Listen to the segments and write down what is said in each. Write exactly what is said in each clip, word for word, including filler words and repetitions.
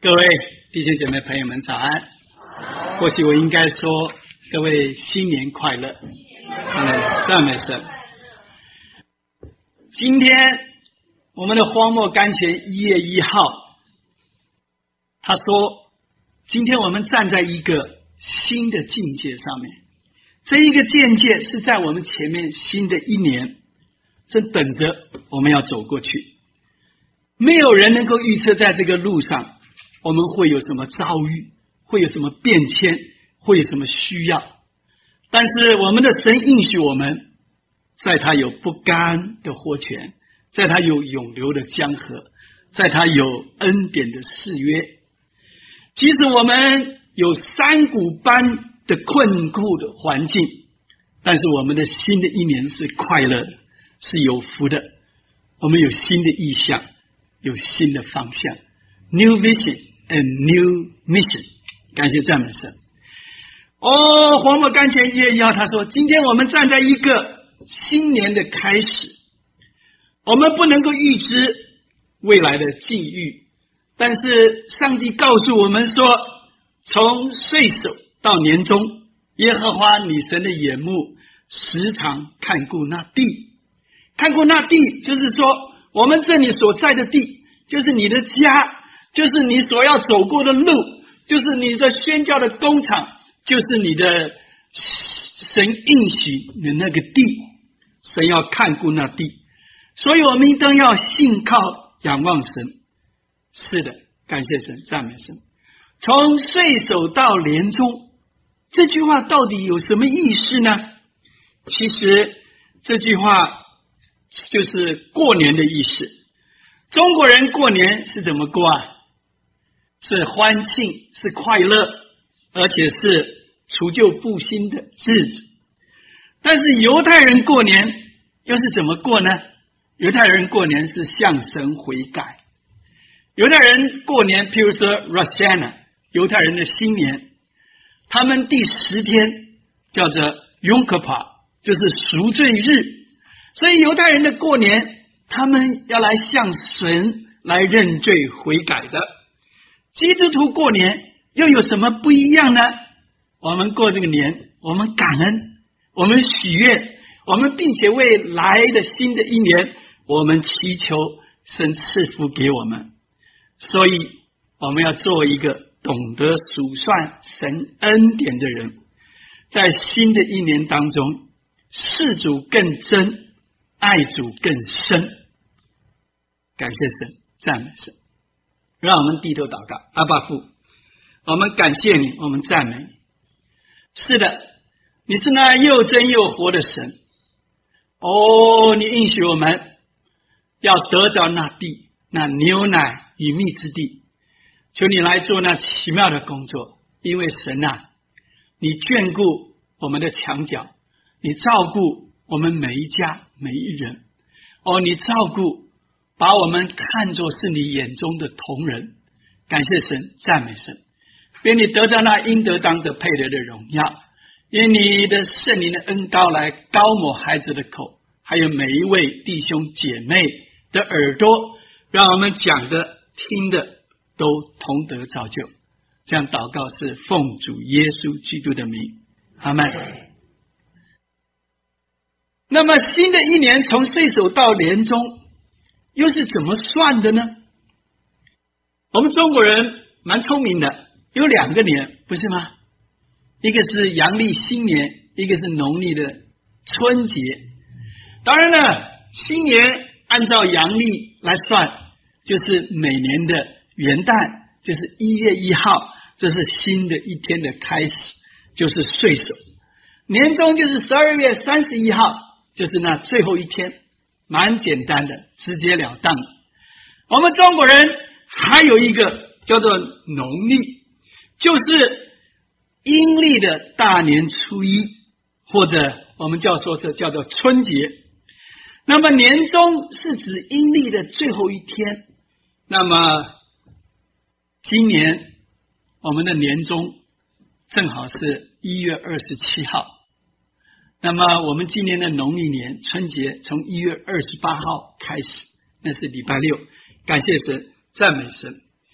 各位弟兄姐妹朋友们早安。或许我应该说各位新年快乐。赞美神。今天我们的荒漠甘泉一月一号，他说今天我们站在一个新的境界上面，这一个境界是在我们前面新的一年正等着我们要走过去。没有人能够预测在这个路上我们会有什么遭遇，会有什么变迁，会有什么需要，但是我们的神应许我们，在他有不干的活泉，在他有永流的江河，在他有恩典的誓约。即使我们有山谷般的困苦的环境，但是我们的新的一年是快乐的，是有福的。我们有新的意向，有新的方向， New vision and new mission。 感谢赞美神。哦，荒漠甘泉一月一号他说今天我们站在一个新年的开始，我们不能够预知未来的境遇，但是上帝告诉我们说，从岁首到年终，耶和华你神的眼目时常看顾那地。看顾那地就是说我们这里所在的地就是你的家，就是你所要走过的路，就是你的宣教的工厂，就是你的神应许的那个地。神要看顾那地，所以我们一定要信靠仰望神。是的，感谢神，赞美神。从岁首到年终，这句话到底有什么意思呢？其实这句话就是过年的意思。中国人过年是怎么过啊？是欢庆，是快乐，而且是除旧布新的日子。但是犹太人过年又是怎么过呢？犹太人过年是向神悔改。犹太人过年，譬如说 Rosh Hashanah， 犹太人的新年，他们第十天叫做 Yom Kippur， 就是赎罪日。所以犹太人的过年，他们要来向神来认罪悔改的。基督徒过年又有什么不一样呢？我们过这个年，我们感恩，我们许愿，我们并且为来的新的一年，我们祈求神赐福给我们。所以我们要做一个懂得数算神恩典的人，在新的一年当中，视主更真，爱主更深。感谢神，赞美神。让我们低头祷告。阿爸父，我们感谢你，我们赞美你。是的，你是那又真又活的神。哦，你应许我们要得着那地，那牛奶与蜜之地。求你来做那奇妙的工作，因为神啊，你眷顾我们的墙角，你照顾我们每一家每一人。哦，你照顾把我们看作是你眼中的同人。感谢神，赞美神。愿你得到那应得当的配得的荣耀，愿你的圣灵的恩膏来膏抹孩子的口，还有每一位弟兄姐妹的耳朵，让我们讲的听的都同得造就。这样祷告是奉主耶稣基督的名，阿们。那么新的一年从岁首到年终又是怎么算的呢？我们中国人蛮聪明的，有两个年，不是吗？一个是阳历新年，一个是农历的春节。当然了，新年按照阳历来算，就是每年的元旦，就是一月一号，这是新的一天的开始，就是岁首。年终就是十二月三十一号，就是那最后一天，蛮简单的，直截了当的。我们中国人还有一个叫做农历，就是阴历的大年初一，或者我们叫说是叫做春节。那么年终是指阴历的最后一天。那么今年我们的年终正好是一月二十七号。那么我们今年的农历年春节从一月二十八号开始，那是礼拜六。感谢神，赞美神。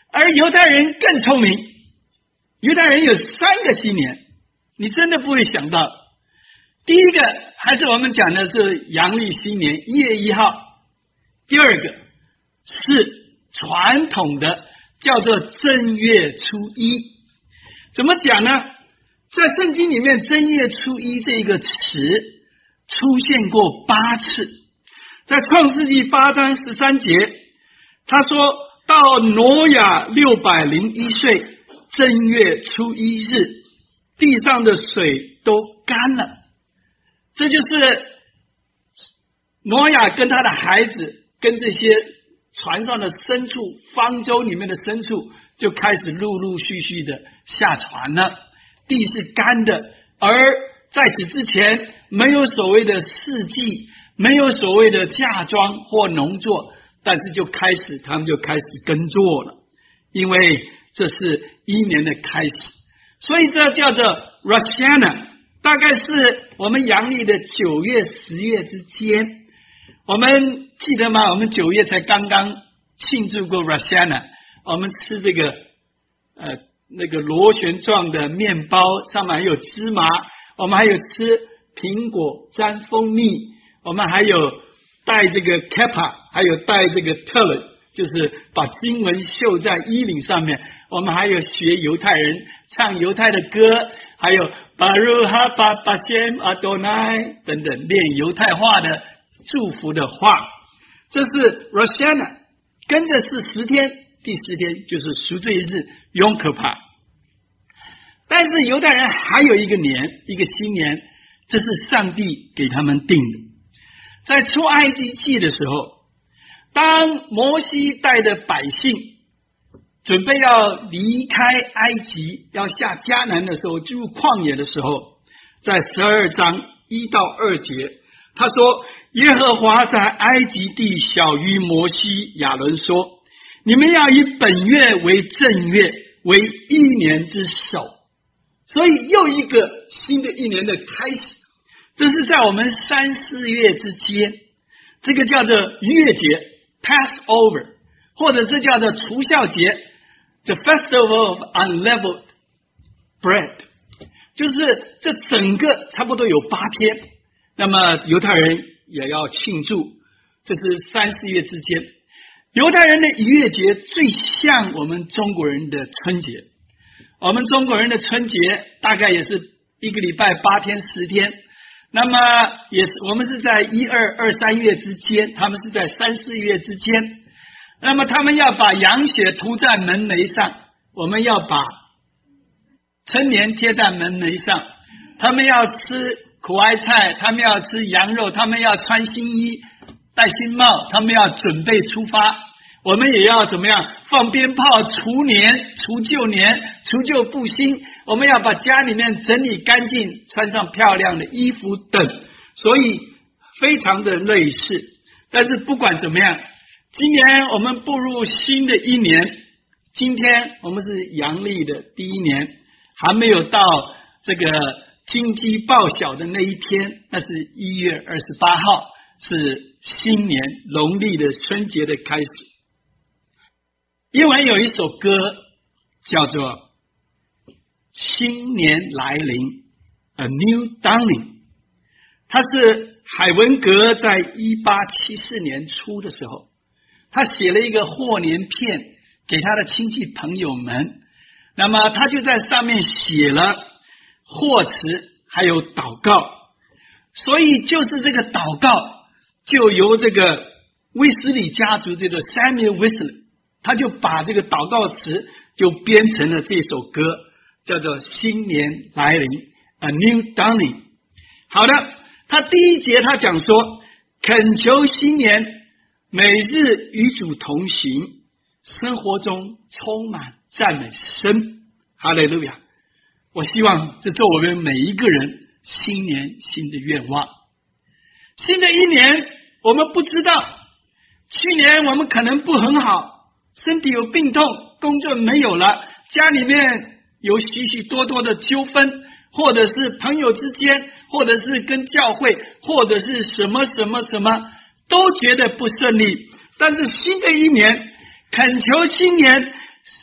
而犹太人更聪明，犹太人有三个新年，你真的不会想到。第一个还是我们讲的是阳历新年一月一号，第二个是传统的叫做正月初一。怎么讲呢？在圣经里面正月初一这个词出现过八次，在创世纪八章十三节他说到挪亚六百零一岁正月初一日，地上的水都干了。这就是挪亚跟他的孩子跟这些船上的牲畜，方舟里面的牲畜就开始陆陆续续的下船了，地是干的。而在此之前没有所谓的四季，没有所谓的嫁妆或农作，但是就开始他们就开始耕作了，因为这是一年的开始。所以这叫做 Rosh Hashanah， 大概是我们阳历的九月十月之间。我们记得吗？我们九月才刚刚庆祝过 Rosh Hashanah， 我们吃这个呃那个螺旋状的面包，上面还有芝麻，我们还有吃苹果沾蜂蜜，我们还有戴这个 kappa， 还有戴这个 tallit， 就是把经文绣在衣领上面。我们还有学犹太人唱犹太的歌，还有 Baruch haba Bashem Adonai 等等，练犹太话的祝福的话。这是 Rosh Hashanah， 跟着是十天，第十天就是赎罪日 Yom Kippur。 但是犹太人还有一个年，一个新年，这是上帝给他们定的。在出埃及记的时候，当摩西带的百姓准备要离开埃及，要下迦南的时候，进入旷野的时候，在十二章一到二节他说，耶和华在埃及地晓谕摩西亚伦说，你们要以本月为正月，为一年之首。所以又一个新的一年的开始，这是在我们三四月之间，这个叫做逾越节 Passover， 或者这叫做除酵节 The Festival of Unleavened Bread， 就是这整个差不多有八天，那么犹太人也要庆祝，这是三四月之间。犹太人的逾越节最像我们中国人的春节，我们中国人的春节大概也是一个礼拜八天十天，那么也是我们是在一二二三月之间，他们是在三四月之间。那么他们要把羊血涂在门楣上，我们要把春联贴在门楣上，他们要吃苦艾菜，他们要吃羊肉，他们要穿新衣戴新帽，他们要准备出发。我们也要怎么样？放鞭炮，除年，除旧年，除旧布新。我们要把家里面整理干净，穿上漂亮的衣服等，所以非常的类似。但是不管怎么样，今年我们步入新的一年，今天我们是阳历的第一年，还没有到这个金鸡报晓的那一天，那是一月二十八号，是新年农历的春节的开始。英文有一首歌叫做新年来临 A New Dawning， 它是海文格在一八七四年初的时候，他写了一个贺年片给他的亲戚朋友们，那么他就在上面写了贺词还有祷告，所以就是这个祷告就由这个威斯利家族这个 Samuel Wesley， 他就把这个祷告词就编成了这首歌，叫做新年来临 A New Dawning。 好的，他第一节他讲说，恳求新年每日与主同行，生活中充满赞美神。哈利路亚！我希望这做我们每一个人新年新的愿望。新的一年我们不知道，去年我们可能不很好，身体有病痛，工作没有了，家里面有许许多多的纠纷，或者是朋友之间，或者是跟教会，或者是什么什么什么都觉得不顺利。但是新的一年恳求新年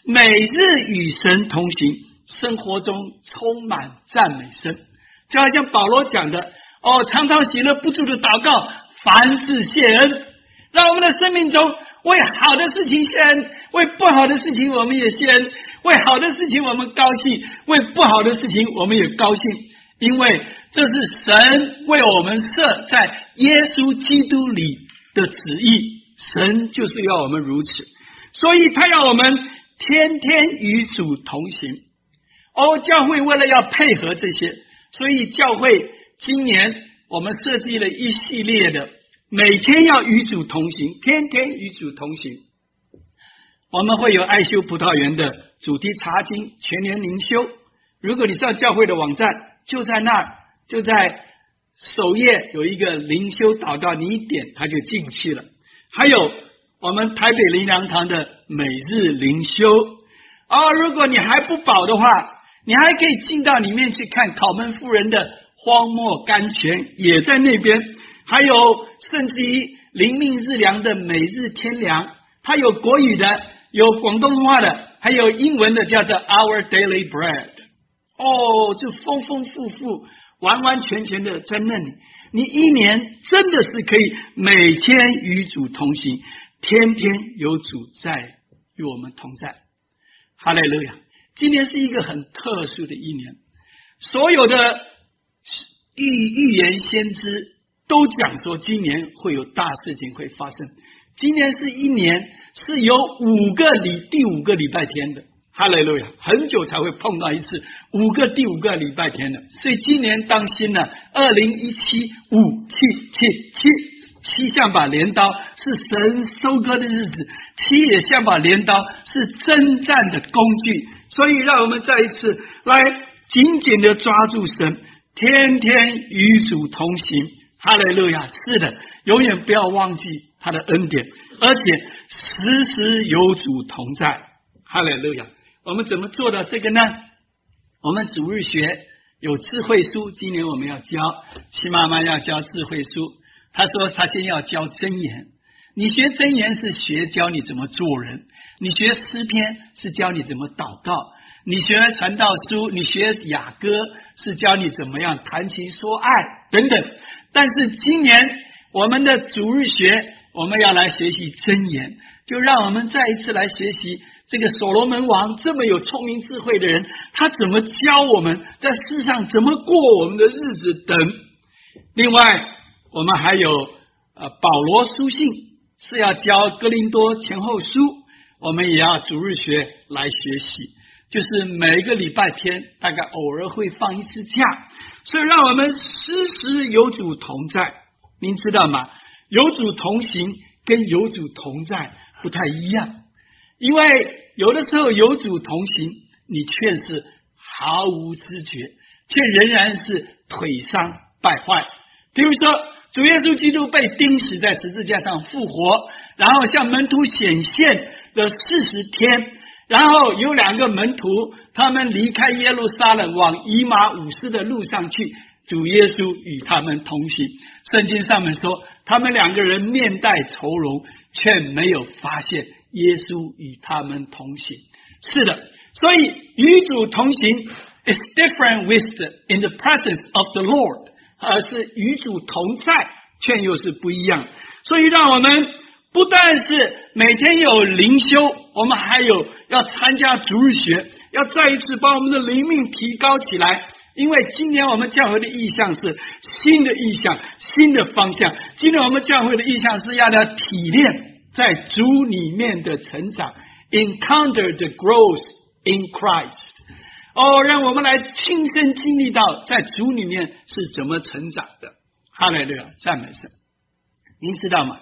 每日与神同行，生活中充满赞美神。就好像保罗讲的，哦，常常喜乐不住的祷告，凡事谢恩。让我们的生命中为好的事情谢恩，为不好的事情我们也谢恩，为好的事情我们高兴，为不好的事情我们也高兴，因为这是神为我们设在耶稣基督里的旨意，神就是要我们如此，所以他要我们天天与主同行。哦，教会为了要配合这些，所以教会今年我们设计了一系列的每天要与主同行，天天与主同行。我们会有爱修葡萄园的主题查经全年灵修，如果你上教会的网站，就在那儿，就在首页有一个灵修祷告，你一点它就进去了。还有我们台北灵粮堂的每日灵修，哦，如果你还不饱的话，你还可以进到里面去看考门夫人的荒漠甘泉，也在那边。还有甚至于灵命日粮的每日天粮，它有国语的，有广东话的，还有英文的，叫做 Our Daily Bread。 哦，就丰丰富富完完全全的在那里，你一年真的是可以每天与主同行，天天有主在与我们同在。哈利路亚！今年是一个很特殊的一年，所有的预预言先知都讲说今年会有大事情会发生。今年是一年是有五个礼第五个礼拜天的，哈利路亚，很久才会碰到一次五个第五个礼拜天的，所以今年当心了，二零一七五七七七七像把镰刀，是神收割的日子，七也像把镰刀，是征战的工具。所以让我们再一次来紧紧的抓住神，天天与主同行。哈利路亚！是的，永远不要忘记他的恩典，而且时时有主同在。哈利路亚！我们怎么做到这个呢？我们主日学有智慧书，今年我们要教，齐妈妈要教智慧书。她说她先要教箴言，你学箴言是学教你怎么做人，你学诗篇是教你怎么祷告，你学传道书，你学雅歌是教你怎么样谈情说爱等等。但是今年我们的主日学我们要来学习箴言，就让我们再一次来学习这个所罗门王这么有聪明智慧的人，他怎么教我们在世上怎么过我们的日子等。另外我们还有呃保罗书信是要教哥林多前后书，我们也要主日学来学习，就是每个礼拜天大概偶尔会放一次假，所以让我们时时有主同在。您知道吗？有主同行跟有主同在不太一样，因为有的时候有主同行你却是毫无知觉，却仍然是腿伤败坏。比如说主耶稣基督被钉死在十字架上复活，然后向门徒显现了四十天，然后有两个门徒他们离开耶路撒冷往以马忤斯的路上去，主耶稣与他们同行。圣经上面说他们两个人面带愁容，却没有发现耶稣与他们同行。是的，所以与主同行 is different with the, in the presence of the Lord， 而是与主同在却又是不一样。所以让我们不但是每天有灵修，我们还有要参加主日学，要再一次把我们的灵命提高起来。因为今年我们教会的意向是新的意向，新的方向。今年我们教会的意向是要来体验在主里面的成长， encounter the growth in Christ。 哦，让我们来亲身经历到在主里面是怎么成长的。哈利路亚，赞美神。您知道吗？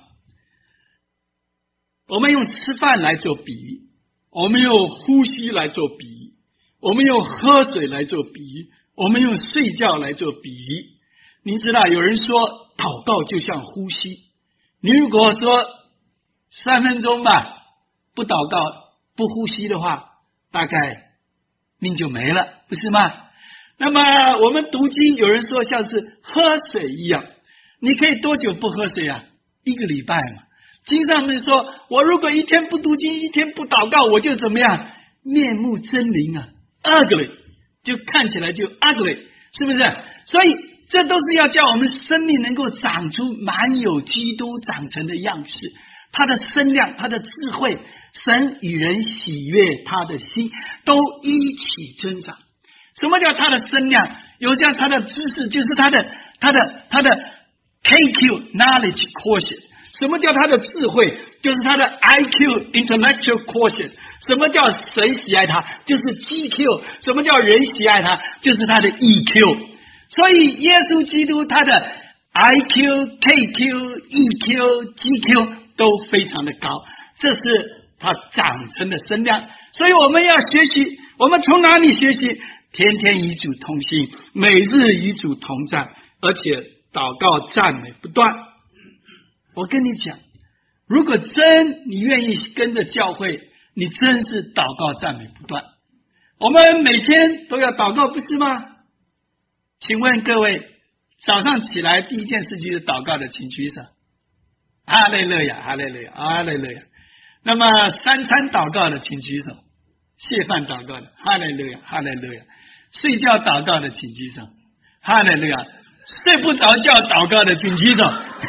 我们用吃饭来做比喻，我们用呼吸来做比喻，我们用喝水来做比喻，我们用睡觉来做比喻。您知道有人说祷告就像呼吸，你如果说三分钟吧不祷告不呼吸的话，大概命就没了，不是吗？那么我们读经有人说像是喝水一样，你可以多久不喝水啊？一个礼拜嘛。经上面说我如果一天不读经，一天不祷告，我就怎么样？ 面目狰狞啊 ，ugly 就看起来就 ugly， 是不是？所以这都是要叫我们生命能够长出满有基督长成的样式，他的身量，他的智慧，神与人喜悦他的心都一起增长。什么叫他的身量？有叫他的知识，就是他的他的他的 K Q knowledge quotient。什么叫他的智慧？就是他的 I Q intellectual quotient。什么叫神喜爱他？就是 G Q。什么叫人喜爱他？就是他的 E Q。所以耶稣基督他的 I Q、K Q、E Q、G Q 都非常的高，这是他长成的身量。所以我们要学习，我们从哪里学习？天天与主同行，每日与主同在，而且祷告赞美不断。我跟你讲，如果真你愿意跟着教会，你真是祷告赞美不断。我们每天都要祷告，不是吗？请问各位，早上起来第一件事就是祷告的，请举手。哈利路亚，哈利路亚，哈利路亚。那么三餐祷告的，请举手。谢饭祷告的，哈利路亚，哈利路亚。睡觉祷告的，请举手。哈利路亚。睡不着觉祷告的，请举手。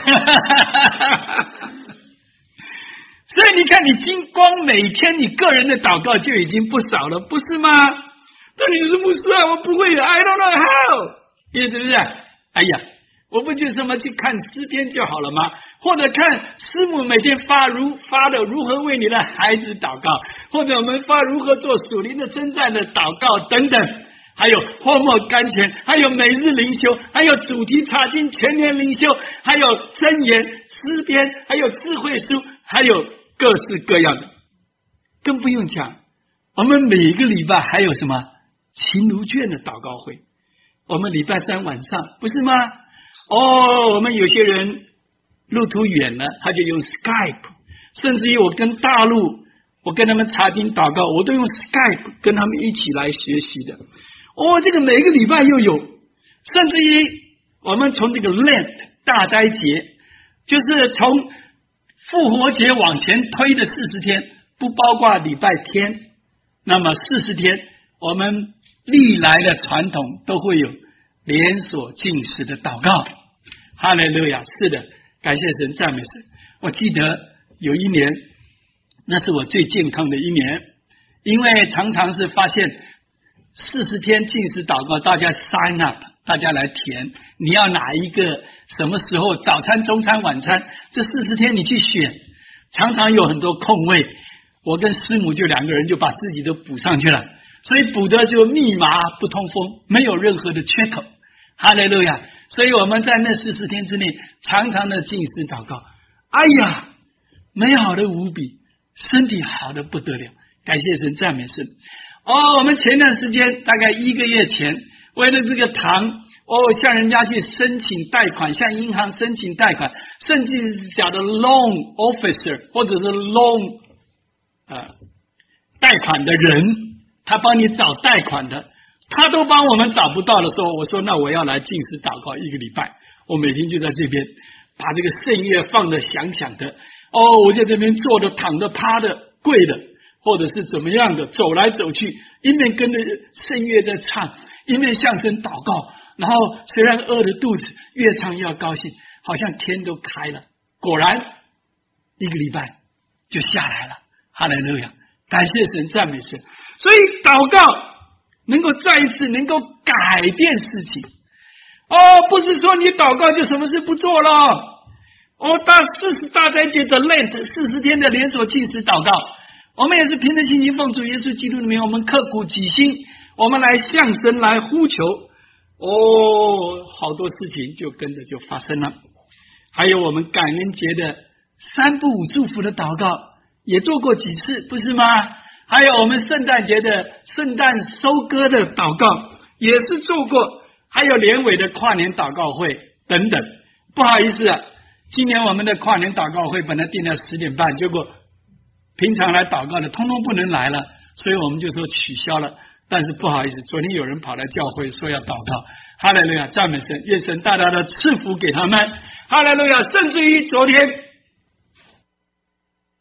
所以你看，你经光每天你个人的祷告就已经不少了，不是吗？但你是牧师啊，我不会的 ，I don't know how， 是不是？哎呀，我不就这么去看诗篇就好了吗？或者看师母每天发如发的如何为你的孩子祷告，或者我们发如何做属灵的征战的祷告等等。还有荒漠甘泉，还有每日灵修，还有主题查经全年灵修，还有箴言诗篇，还有智慧书，还有各式各样的，更不用讲我们每一个礼拜还有什么勤读卷的祷告会，我们礼拜三晚上不是吗？哦，我们有些人路途远了，他就用 Skype， 甚至于我跟大陆我跟他们查经祷告，我都用 Skype 跟他们一起来学习的。哦，这个每个礼拜又有，甚至于我们从这个 Lent 大斋节，就是从复活节往前推的四十天，不包括礼拜天，那么四十天我们历来的传统都会有连锁禁食的祷告。哈利路亚，是的，感谢神，赞美神。我记得有一年，那是我最健康的一年，因为常常是发现四十天禁食祷告，大家 sign up， 大家来填，你要哪一个，什么时候，早餐、中餐、晚餐，这四十天你去选，常常有很多空位，我跟师母就两个人就把自己都补上去了，所以补的就密码不通风，没有任何的缺口。哈利路亚！所以我们在那四十天之内，常常的禁食祷告，哎呀，美好的无比，身体好的不得了，感谢神，赞美神。哦，我们前段时间大概一个月前，为了这个堂，哦，向人家去申请贷款，向银行申请贷款，甚至是讲的 loan officer 或者是 loan 呃贷款的人，他帮你找贷款的，他都帮我们找不到的时候，我说那我要来禁食祷告一个礼拜，我每天就在这边把这个圣乐放得响响的，哦，我在这边坐的、躺的、趴的、跪的，或者是怎么样的，走来走去，一面跟着圣乐在唱，一面向神祷告，然后虽然饿着肚子，越唱越高兴，好像天都开了。果然一个礼拜就下来了，哈利路亚，感谢神，赞美神。所以祷告能够再一次能够改变事情。哦，不是说你祷告就什么事不做了。哦，大四十大斋节的 Lent 四十天的连锁禁食祷告，我们也是凭着信心奉主耶稣基督的名，我们刻苦己心，我们来向神来呼求。哦，好多事情就跟着就发生了。还有我们感恩节的三不五祝福的祷告也做过几次，不是吗？还有我们圣诞节的圣诞收割的祷告也是做过，还有年尾的跨年祷告会等等。不好意思啊，今年我们的跨年祷告会本来定在十点半，结果平常来祷告的通通不能来了，所以我们就说取消了。但是不好意思，昨天有人跑来教会说要祷告，哈利路亚，赞美神，愿神大大的赐福给他们，哈利路亚。甚至于昨天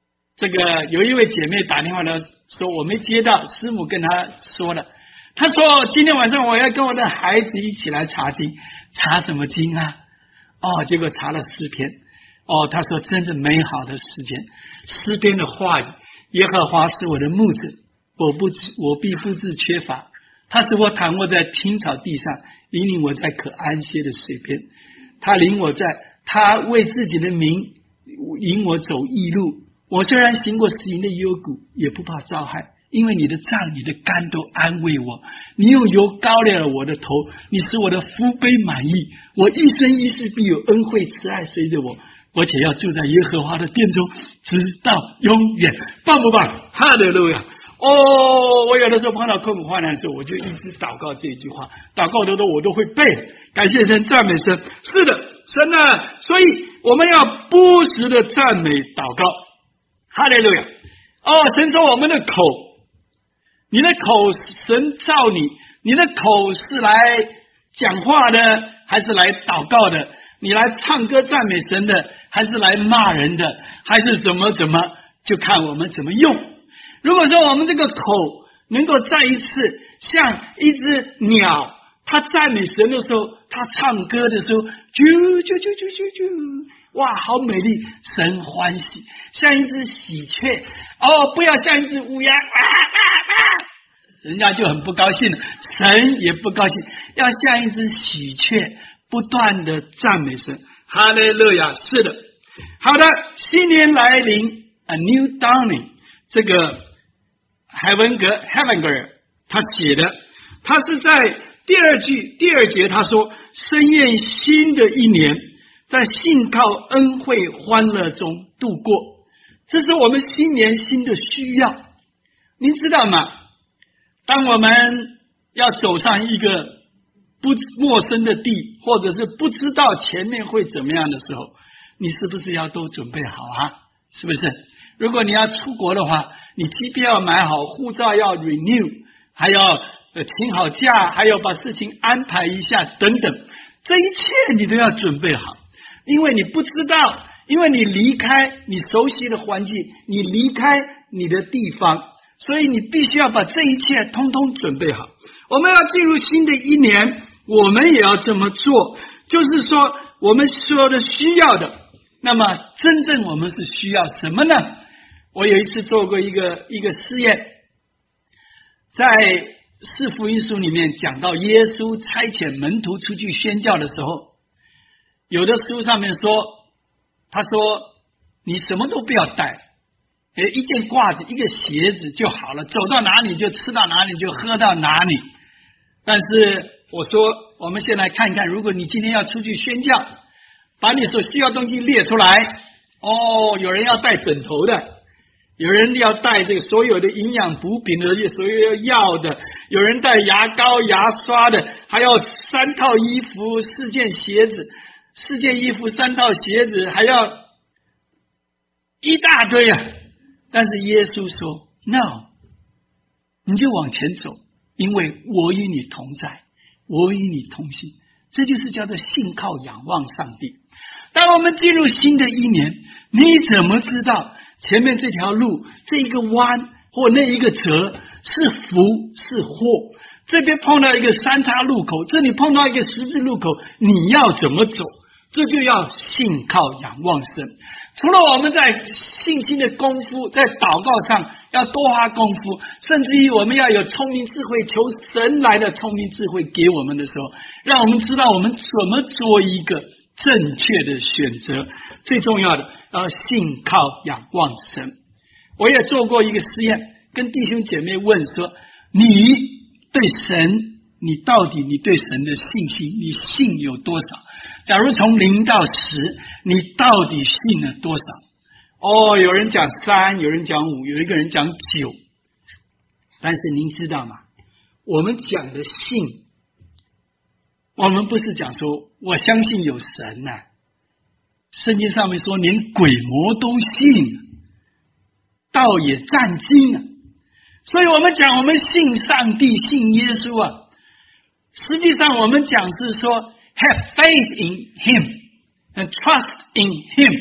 这个有一位姐妹打电话来说，我没接到，师母跟她说了，她说今天晚上我要跟我的孩子一起来查经，查什么经啊？哦，结果查了诗篇。哦，她说真是美好的时间，诗篇的话语，耶和华是我的牧者，我不我必不致缺乏。他使我躺卧在青草地上，引领我在可安歇的水边。他领我在，他为自己的名引我走义路。我虽然行过死荫的幽谷，也不怕遭害，因为你的杖、你的竿都安慰我。你用油膏了了我的头，你使我的福杯满意。我一生一世必有恩惠慈爱随着我，而且要住在耶和华的殿中，直到永远。棒不棒？哈利路亚！哦，我有的时候碰到困苦患难的时候，我就一直祷告这一句话，祷告的都我都会背。感谢神，赞美神。是的，神啊，所以我们要不时的赞美祷告。哈利路亚！哦，神说我们的口，你的口神造你，你的口是来讲话的，还是来祷告的？你来唱歌赞美神的，还是来骂人的，还是怎么怎么？就看我们怎么用。如果说我们这个口能够再一次像一只鸟，它赞美神的时候，它唱歌的时候，啾啾啾啾啾啾，哇，好美丽，神欢喜，像一只喜鹊，哦，不要像一只乌鸦，啊啊啊，人家就很不高兴了，神也不高兴，要像一只喜鹊，不断的赞美神。哈利路亚！是的，好的，新年来临 ，a new dawning， 这个海文格 Hevinger 他写的，他是在第二句第二节，他说：“深愿新的一年，在信靠恩惠欢乐中度过。”这是我们新年新的需要。您知道吗？当我们要走上一个不陌生的地，或者是不知道前面会怎么样的时候，你是不是要都准备好啊？是不是？如果你要出国的话，你机票要买好，护照要 renew， 还要呃请好假，还要把事情安排一下等等，这一切你都要准备好，因为你不知道，因为你离开你熟悉的环境，你离开你的地方，所以你必须要把这一切通通准备好。我们要进入新的一年，我们也要这么做，就是说我们所有的需要的，那么真正我们是需要什么呢？我有一次做过一个一个试验，在四福音书里面讲到耶稣差遣门徒出去宣教的时候，有的书上面说，他说你什么都不要带，一件褂子一个鞋子就好了，走到哪里就吃到哪里就喝到哪里。但是我说我们先来看看，如果你今天要出去宣教，把你所需要的东西列出来。哦，有人要带枕头的，有人要带这个所有的营养补品的，所有药的，有人带牙膏牙刷的，还要三套衣服四件鞋子，四件衣服三套鞋子，还要一大堆啊。但是耶稣说 No， 你就往前走，因为我与你同在，我与你同行。这就是叫做信靠仰望上帝。当我们进入新的一年，你怎么知道前面这条路这一个弯或那一个折是福是祸？这边碰到一个三叉路口，这里碰到一个十字路口，你要怎么走？这就要信靠仰望神。除了我们在信心的功夫，在祷告上要多花功夫，甚至于我们要有聪明智慧，求神来的聪明智慧给我们的时候，让我们知道我们怎么做一个正确的选择。最重要的要信靠仰望神。我也做过一个实验，跟弟兄姐妹问说，你对神，你到底你对神的信心，你信有多少？假如从零到十，你到底信了多少？哦，有人讲三，有人讲五，有一个人讲九。但是您知道吗？我们讲的信，我们不是讲说我相信有神啊，圣经上面说连鬼魔都信，道也战惊啊。所以我们讲我们信上帝，信耶稣啊，实际上我们讲是说 have faith in him and trust in him，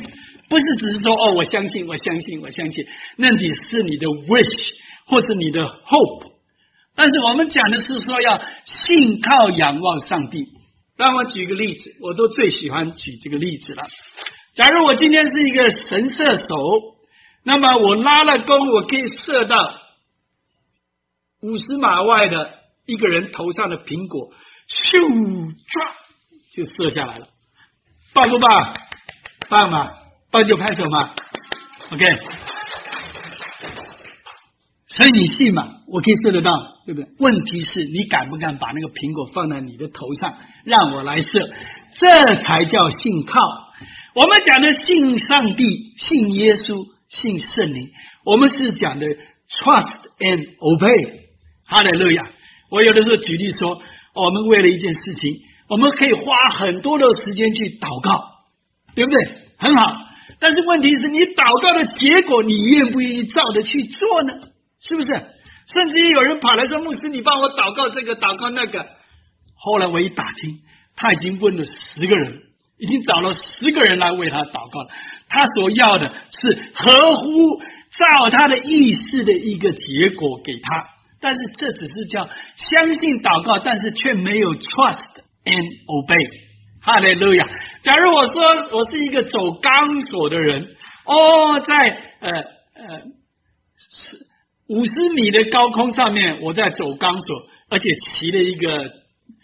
不是只是说哦，我相信，我相信，我相信，那你是你的 wish 或是你的 hope。但是我们讲的是说要信靠仰望上帝。让我举个例子，我都最喜欢举这个例子了。假如我今天是一个神射手，那么我拉了弓，我可以射到五十码外的一个人头上的苹果，咻唰就射下来了，棒不棒？棒吗？棒就拍手嘛。OK， 所以你信嘛？我可以射得到，对不对？问题是你敢不敢把那个苹果放在你的头上，让我来射？这才叫信靠。我们讲的信上帝、信耶稣、信圣灵，我们是讲的 trust and obey。哈利路亚！我有的时候举例说，我们为了一件事情，我们可以花很多的时间去祷告，对不对？很好。但是问题是你祷告的结果，你愿不愿意照着去做呢？是不是？甚至有人跑来说，牧师，你帮我祷告这个，祷告那个。后来我一打听，他已经问了十个人，已经找了十个人来为他祷告了。他所要的是合乎照他的意思的一个结果给他，但是这只是叫相信祷告，但是却没有 trust and obey。哈利路亚！假如我说我是一个走钢索的人，哦，在呃呃五十米的高空上面，我在走钢索，而且骑了一个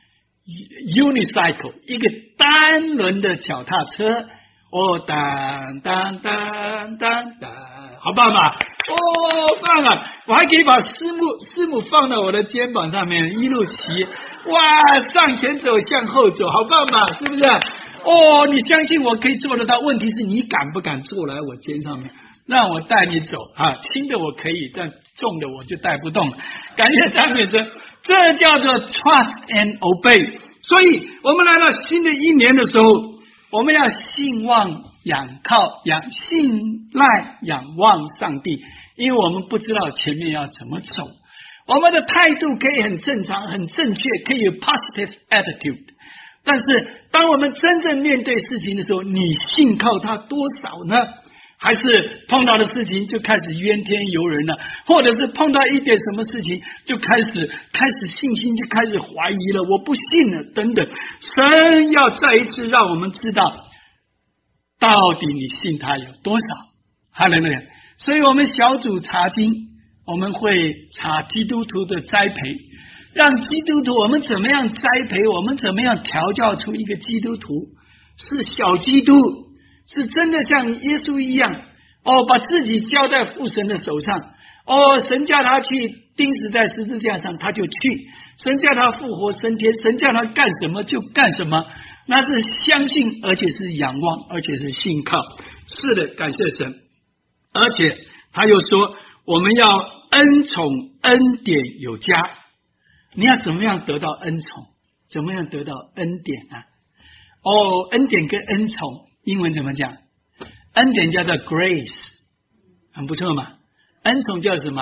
unicycle， 一个单轮的脚踏车，哦，当当当当当，好棒吧？哦，棒啊！我还可以把师母师母放到我的肩膀上面，一路骑，哇，上前走，向后走，好棒吧？是不是？哦，你相信我可以做得到？问题是你敢不敢坐来我肩上面？让我带你走啊，轻的我可以，但重的我就带不动了。感谢赞美神，这叫做 trust and obey。所以我们来到新的一年的时候，我们要信望仰靠仰信赖仰望上帝，因为我们不知道前面要怎么走。我们的态度可以很正常很正确，可以有 positive attitude， 但是当我们真正面对事情的时候，你信靠他多少呢？还是碰到的事情就开始怨天尤人了，或者是碰到一点什么事情就开始开始信心就开始怀疑了，我不信了等等。神要再一次让我们知道到底你信他有多少。哈利路亚！所以我们小组查经，我们会查基督徒的栽培，让基督徒我们怎么样栽培，我们怎么样调教出一个基督徒是小基督，是真的像耶稣一样，哦，把自己交在父神的手上，哦，神叫他去钉死在十字架上他就去，神叫他复活升天，神叫他干什么就干什么，那是相信，而且是仰望，而且是信靠。是的，感谢神。而且他又说我们要恩宠恩典有加。你要怎么样得到恩宠，怎么样得到恩典啊？哦，恩典跟恩宠英文怎么讲？恩典叫做 grace， 很不错嘛。恩宠叫什么？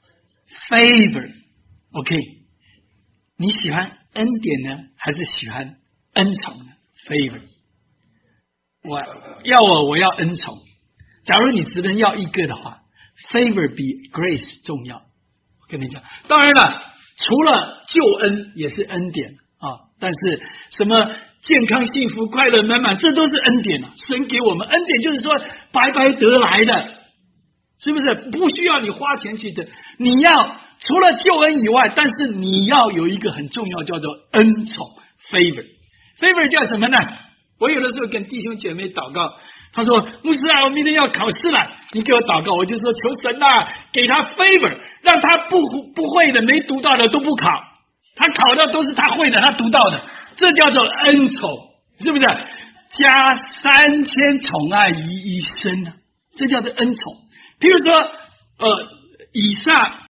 favor。 OK， 你喜欢恩典呢，还是喜欢恩宠呢？ favor。 我要我我要恩宠。假如你只能要一个的话， favor 比 grace 重要。我跟你讲，当然了，除了救恩也是恩典啊，但是什么健康幸福快乐满满，这都是恩典啊！神给我们恩典，就是说白白得来的，是不是？不需要你花钱去的。你要除了救恩以外，但是你要有一个很重要，叫做恩宠 favor。 favor 叫什么呢？我有的时候跟弟兄姐妹祷告，他说牧师啊，我明天要考试了，你给我祷告。我就说求神啊，给他 favor， 让他不不会的没读到的都不考，他考的都是他会的，他读到的，这叫做恩宠，是不是？加三千宠爱于一身呢，这叫做恩宠。譬如说呃，以撒